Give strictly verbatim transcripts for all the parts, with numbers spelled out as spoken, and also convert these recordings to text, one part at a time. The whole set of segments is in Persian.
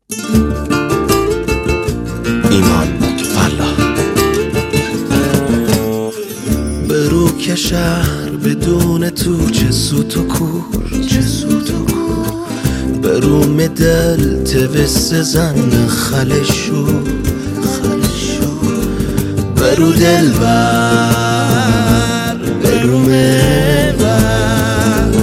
ایمان فلاح. برو که شهر بدون تو چه سوت و کور، چه سوت و کور. برو مدل توس زن خلشو، خلشو. برو دل بر، برو مبر.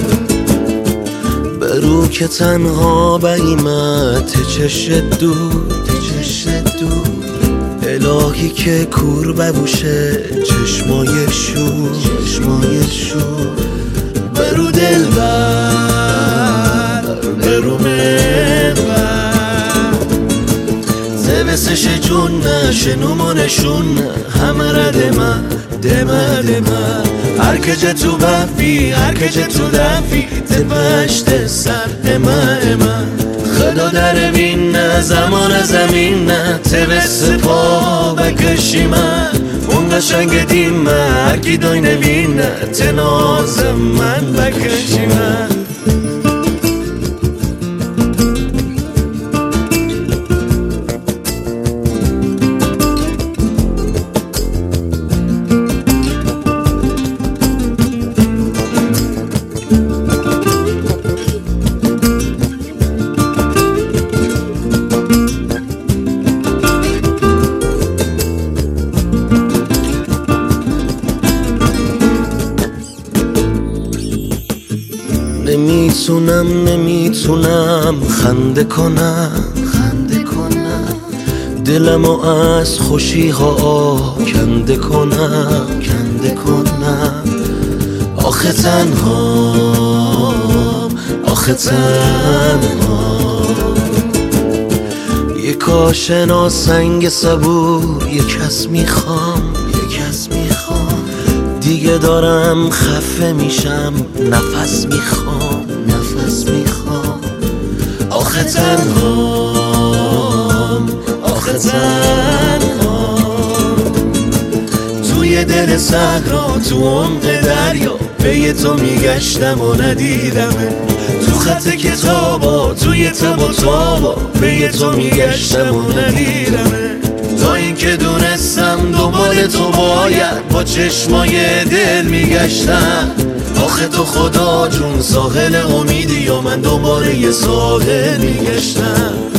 برو که تنها بیمت چشت دور، چشت دور. الهی که کور ببوشه چشمای شور، چشمای شور. برو دل بر، برو مبر. زوسش جون شنومو نشون همه را دمه دمه دمه. هر که جه تو بفی، هر که جه تو دفی تپشت سر امه امه. خدا در بین زمان زمین توس پا بکشی من. اون قشنگ دیم هر کی دای نوین تناز من بکشی من. نمیتونم نمیتونم خنده کنم، خنده کنم. دلمو از خوشی ها کنده کنم، کنده کنم. آخه تنهام، آخه تنهام. یک کاشنا سنگ صبور یک کس میخوام، یک کس میخوام. دیگه دارم خفه میشم نفس میخوام، نفس میخوام. آخه تنهام، آخه تنهام. توی دل صحرا تو عمق دریا پی تو میگشتم و ندیدمه. تو خط کتابا توی تب و تابا پی تو میگشتم و ندیدمه. تا اینکه دونستم دنبال تو باید با چشمای دل میگشتم. آخه تو خدا جون ساحل امیدی و من دنبال یه ساحل میگشتم.